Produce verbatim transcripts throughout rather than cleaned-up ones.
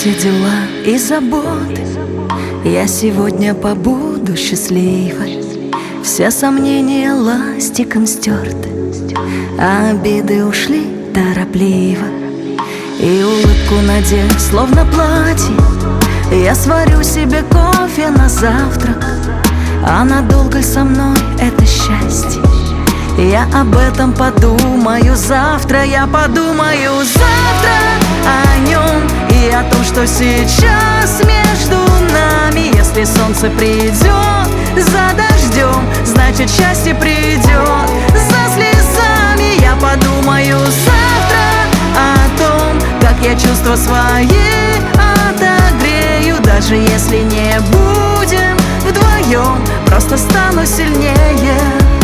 все дела и заботы, я сегодня побуду счастливой. Все сомнения ластиком стерты, а обиды ушли торопливо. И улыбку надев, словно платье, я сварю себе кофе на завтрак. А надолго со мной это счастье? Я об этом подумаю завтра. Я подумаю завтра о нем и о том, что сейчас между нами. Если солнце придет за дождем, значит счастье придет за слезами. Я подумаю завтра о том, как я чувства свои отогрею. Даже если не будем вдвоем, просто стану сильнее.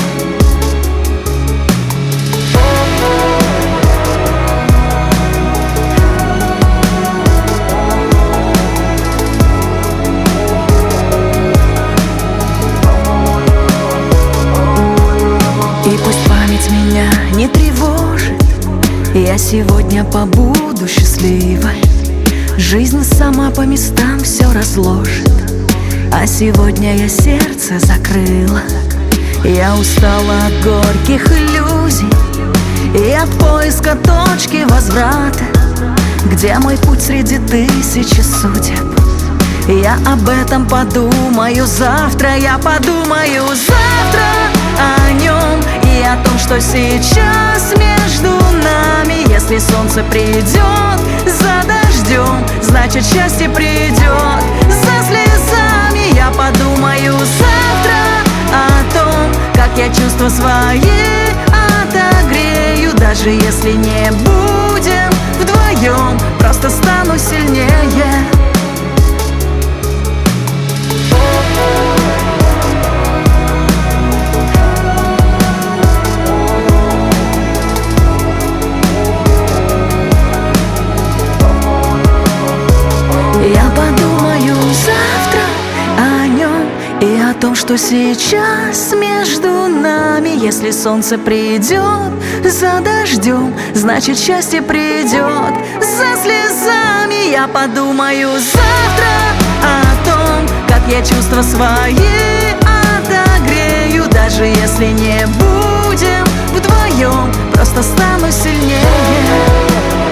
И пусть память меня не тревожит, я сегодня побуду счастливой. Жизнь сама по местам все разложит, а сегодня я сердце закрыла. Я устала от горьких иллюзий и от поиска точки возврата, где мой путь среди тысячи судеб. Я об этом подумаю завтра. Я подумаю завтра о нем и о том, что сейчас между нами. Если солнце придет за дождем, значит счастье придет за слезами. Я подумаю завтра о том, как я чувства свои отогрею. Даже если не будем вдвоем, просто стану сильнее. Я подумаю завтра о нем и о том, что сейчас между нами. Если солнце придет за дождем, значит счастье придет за слезами. Я подумаю завтра о том, как я чувства свои отогрею. Даже если не будем вдвоем, просто стану сильнее.